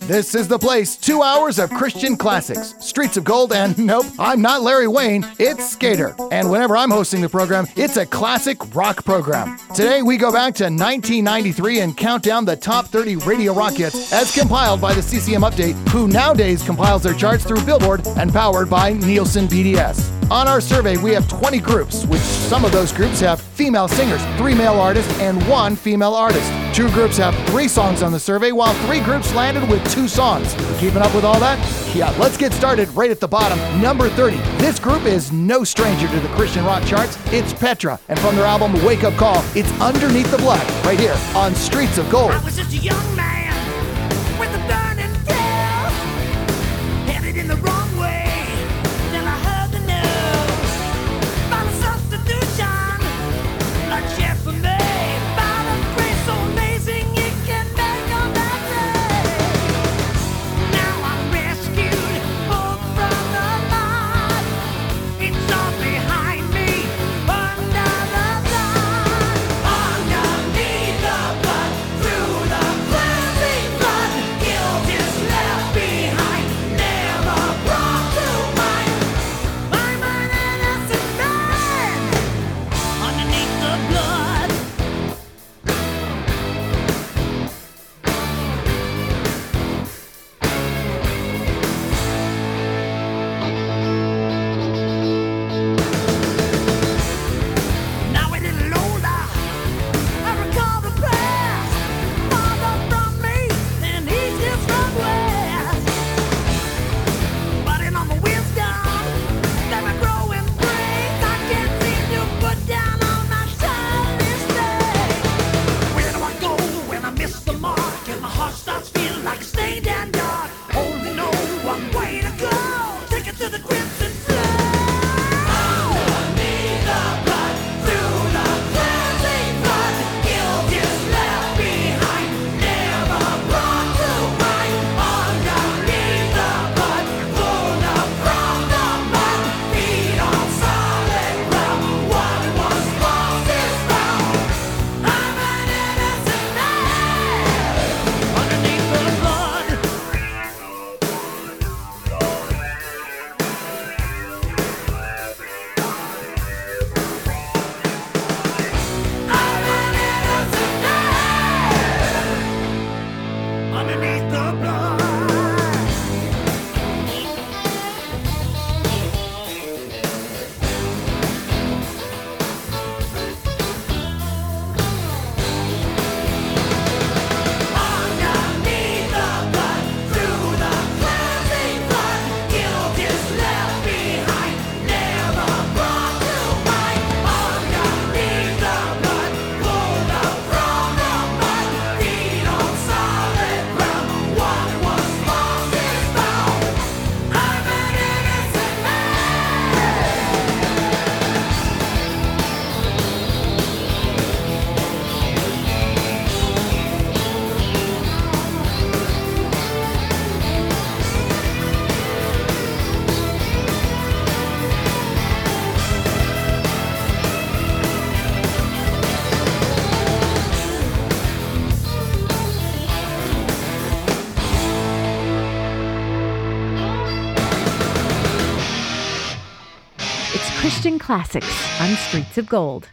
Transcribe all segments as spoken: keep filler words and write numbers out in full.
This is the place. Two hours of Christian classics. Streets of Gold, and nope, I'm not Larry Wayne. It's Skater. And whenever I'm hosting the program, it's a classic rock program. Today, we go back to nineteen ninety-three and count down the top thirty radio rock hits as compiled by the C C M Update, who nowadays compiles their charts through Billboard and powered by Nielsen B D S. On our survey, we have twenty groups, which some of those groups have female singers, three male artists, and one female artist. Two groups have three songs on the survey, while three groups landed with two songs. Keeping up with all that? Yeah, let's get started right at the bottom. Number thirty. This group is no stranger to the Christian rock charts. It's Petra, and from their album Wake Up Call, it's Underneath the Black, right here on Streets of Gold. I was just a young man with a burning tail, headed in the wrong way. Then I heard the news about a substitution, a chef for me. By the grace so amazing it can make a bad day. Now I'm rescued both from the mud. It's all behind me, under the blood, underneath the blood, through the cleansing blood. Guilt is left behind, never brought to mind. I'm an innocent man underneath the blood. Now a little older, I recall the past. Father from me, and he's just from west. But in all the wisdom that my growing brings, I can't seem to put down on my childish days. Where do I go when I miss the mark and my heart starts feeling like a stained and dark? Only know one way to go. Take it to the crimson flood. Underneath the blood, through the cleansing blood. Guilt is left behind, never brought to mind. Underneath the blood, pulled up from the mud. Feet on solid ground, what was lost is found. I'm an innocent man underneath the blood. I'm an innocent man underneath the blood. Underneath the blood, through the cleansing blood. Guilt is left behind, never brought to mind. Underneath the blood, pulled up from the mud. Feet on solid ground, what was lost is found. I'm an innocent It's Christian Classics on Streets of Gold.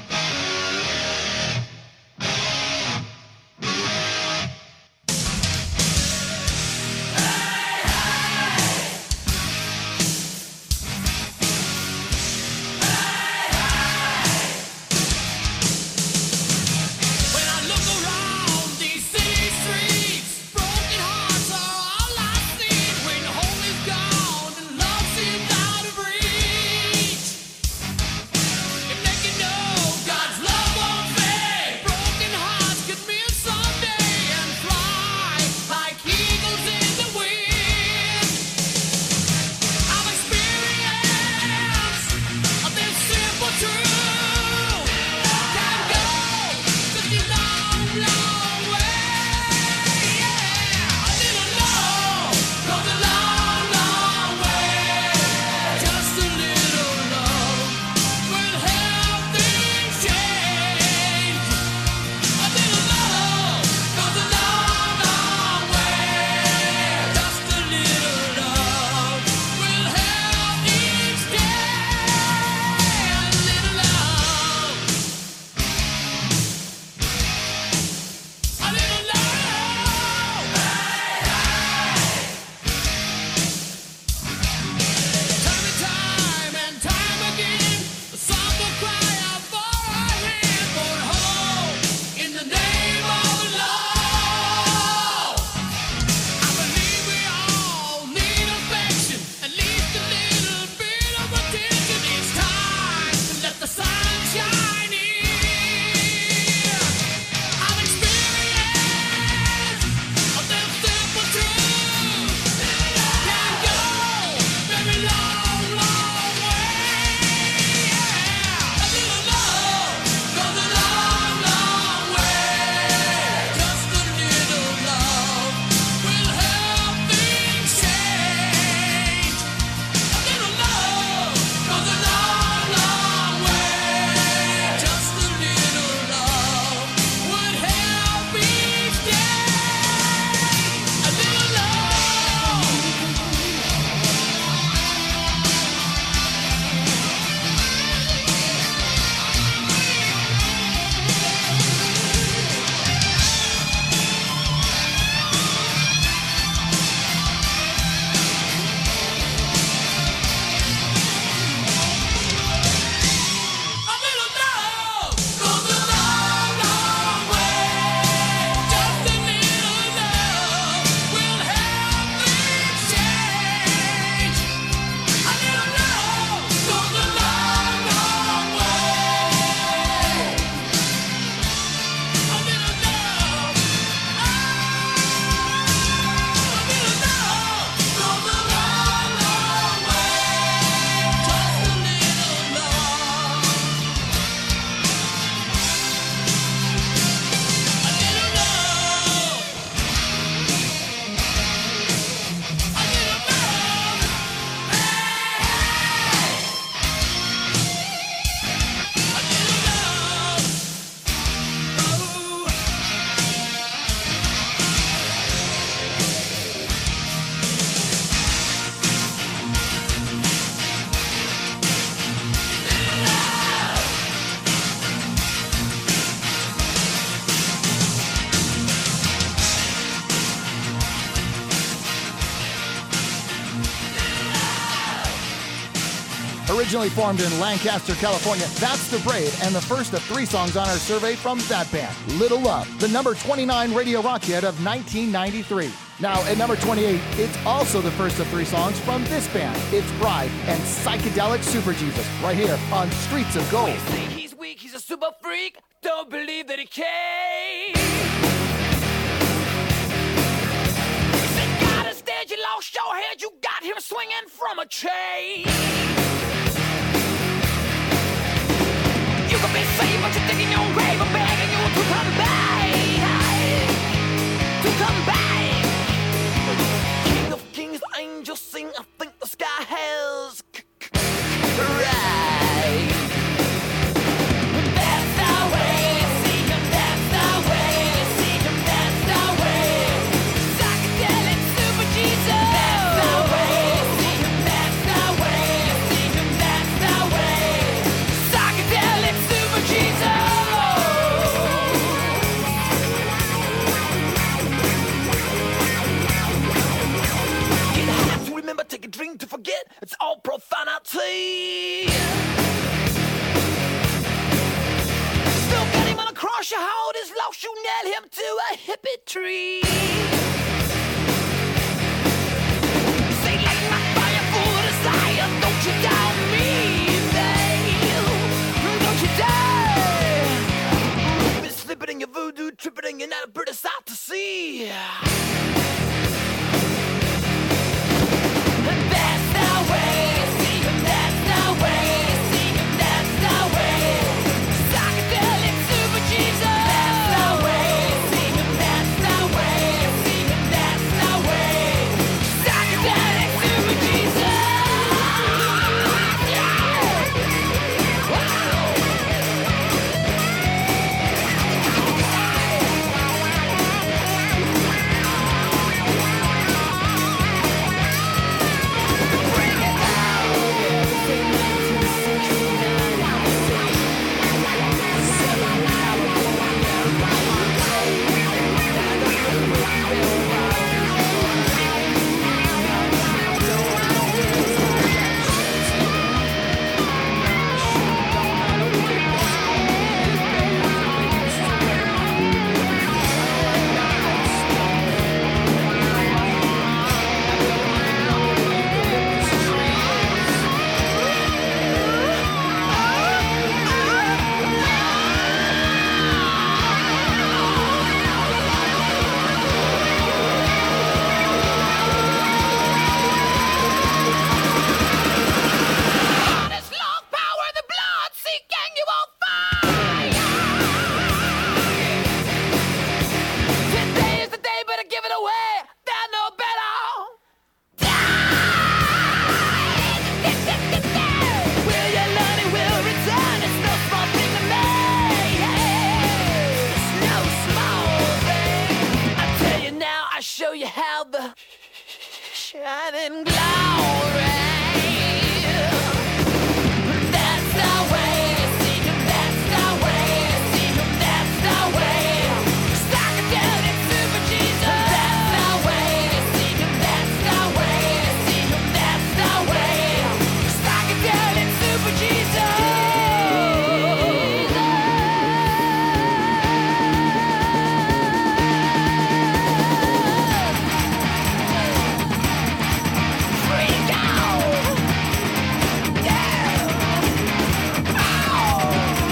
When I look around these city streets, broken hearts are all I see. When home is gone and love seems out of reach, if they can know Originally formed in Lancaster, California, that's The Braid, and the first of three songs on our survey from that band, Little Love, the number twenty-nine radio rock hit of nineteen ninety-three. Now, at number twenty-eight, it's also the first of three songs from this band. It's Bride and Psychedelic Super Jesus, right here on Streets of Gold. You say he's weak, he's a super freak. Don't believe that he can. You say God instead, you lost your head. You got him swinging from a chain. You could be saved, but you're digging your grave. I'm begging you to come back. To come back. King of kings, the angels sing. I think the sky has right. That's the way, see him, that's the way, see him, that's the way. Psychedelic super Jesus. That's the way, see him, that's the way, see him, that's the way. Psychedelic super Jesus. You have to remember, take a drink to forget. It's all profanity. Still got him on a cross, you hold his lost, you nail him to a hippie tree. Say, light my fire for desire, don't you doubt me, babe. Don't you dare. Been slipping in your voodoo, tripping and you're not a pretty sight to see. That's the way, see him, that's the way, see him, that's the way. Psychedelic super Jesus. That's the way, see him, that's the way, see him, that's the way. Psychedelic super Jesus. Yeah. Wow. Bring it Honest love, power, the blood seeking you will find. Today is the day, better give it away. There's no better. Will you learn it will return? It's no small thing to me. It's no small thing. I tell you now, I show you how the shining glory. That's the way, see him, that's the way, see him, that's the way. Psychedelic super Jesus. That's the way, see him, that's the way, see him, that's the way. Psychedelic super Jesus. Freak out. Yeah. Ow.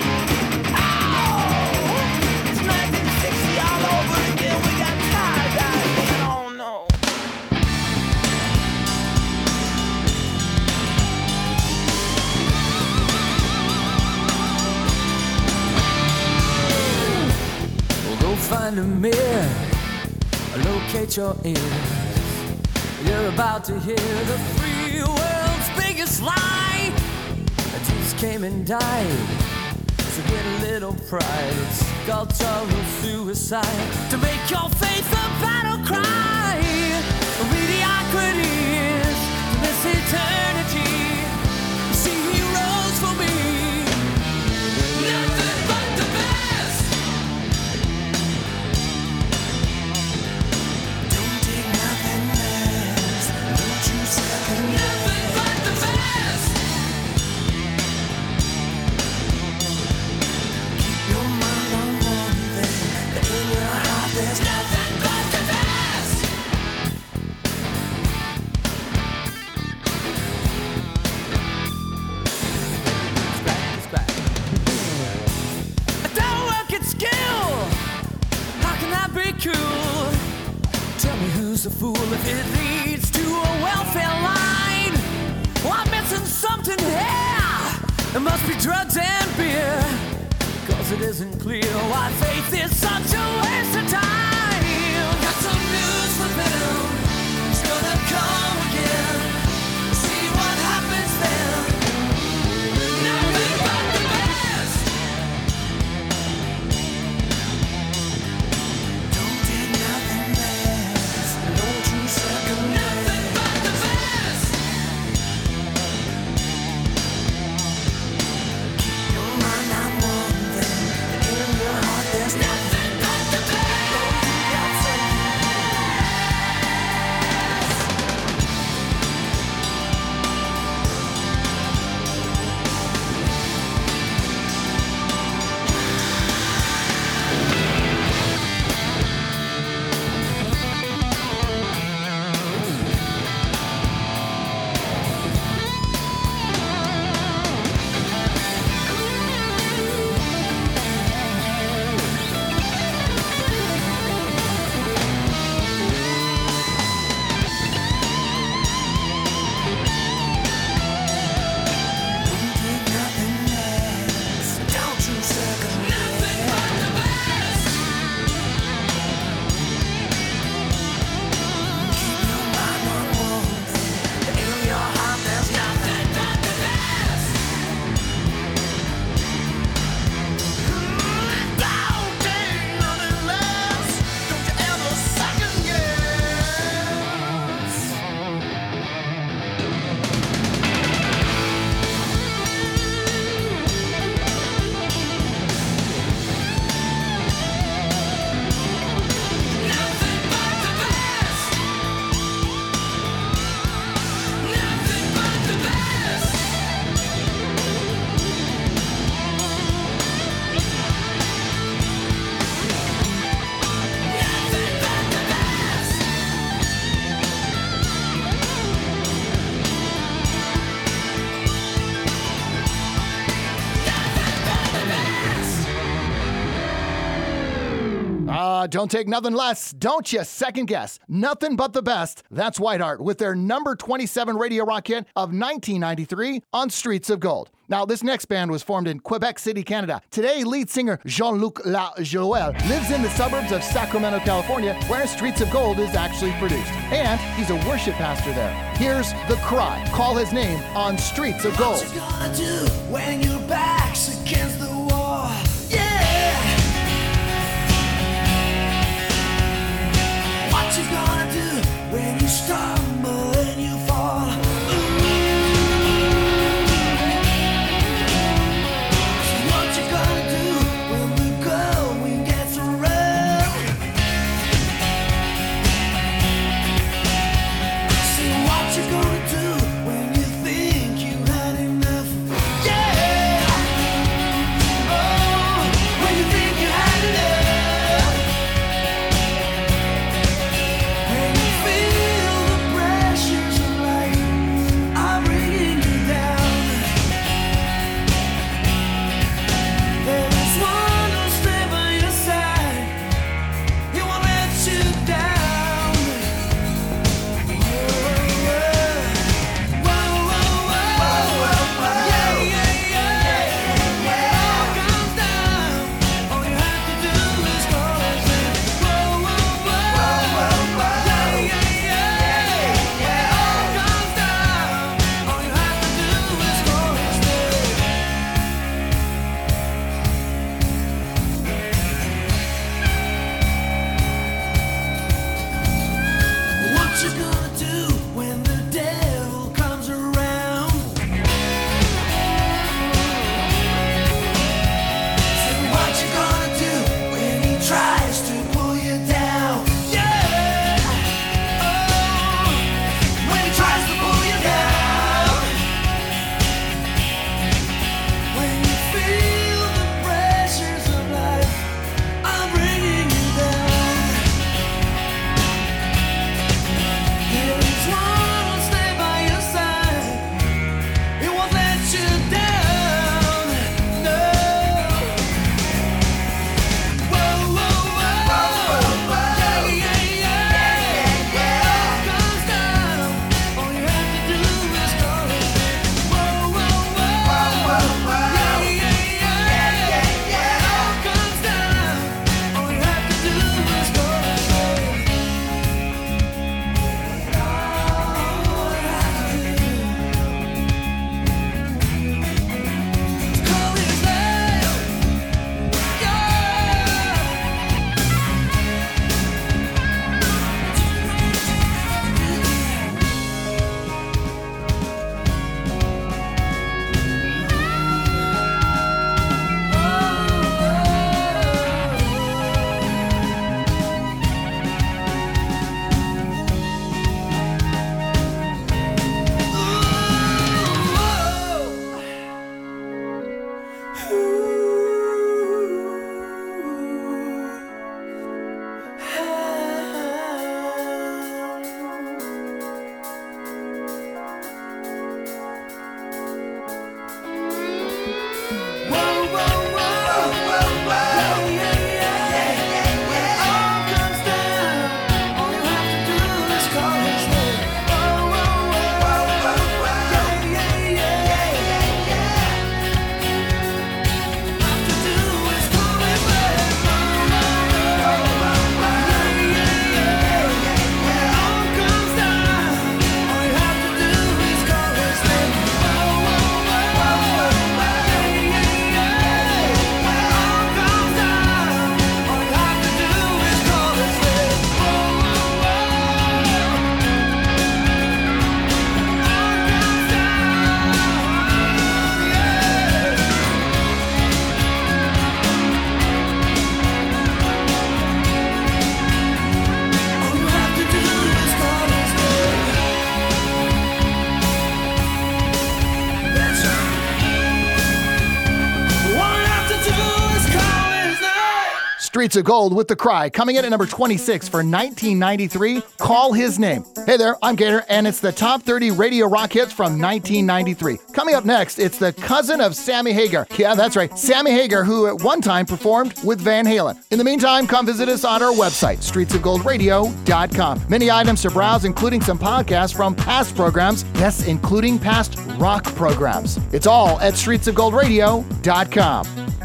Ow. It's nineteen sixty all over again. We got tie-dye going on, no. Well, go find a mirror, locate your ears. You're about to hear the free world's biggest lie. Jesus came and died, so get a little pride. It's cultural suicide to make your faith a battle cry. Mediocrity is this eternity. You see, he rose for me. Nothing but the best. Don't take nothing less. Don't you second. Nothing but the best. who's a fool if it leads to a welfare line? Well, I'm missing something here. It must be drugs and beer, cause it isn't clear why faith is such a waste of time. Got some news for them, it's gonna come again. See what happens then. Nothing but the best. Don't take nothing less. Don't you second nothing but the best. Keep your mind on one thing, and in your heart there's nothing but the best. Oh, you got something. Uh, don't take nothing less. Don't you second guess. Nothing but the best. That's Whiteheart with their number twenty-seven radio rock hit of nineteen ninety-three on Streets of Gold. Now, this next band was formed in Quebec City, Canada. Today, lead singer Jean-Luc Lajoie lives in the suburbs of Sacramento, California, where Streets of Gold is actually produced. And he's a worship pastor there. Here's The Cry. Call his name on Streets of Gold. What you gonna do when your back's against the wall? Yeah. What you gonna do when you stumble and you fall? Ooh. So what you gonna do when the going gets rough? See what you gonna do when you think you had enough? Yeah. Oh, when you think you had enough. When Streets of Gold with The Cry, coming in at number twenty-six for nineteen ninety-three, Call His Name. Hey there, I'm Gator, and it's the top thirty radio rock hits from nineteen ninety-three. Coming up next, it's the cousin of Sammy Hagar. Yeah, that's right, Sammy Hagar, who at one time performed with Van Halen. In the meantime, come visit us on our website, streets of gold radio dot com. Many items to browse, including some podcasts from past programs, yes, including past rock programs. It's all at streets of gold radio dot com.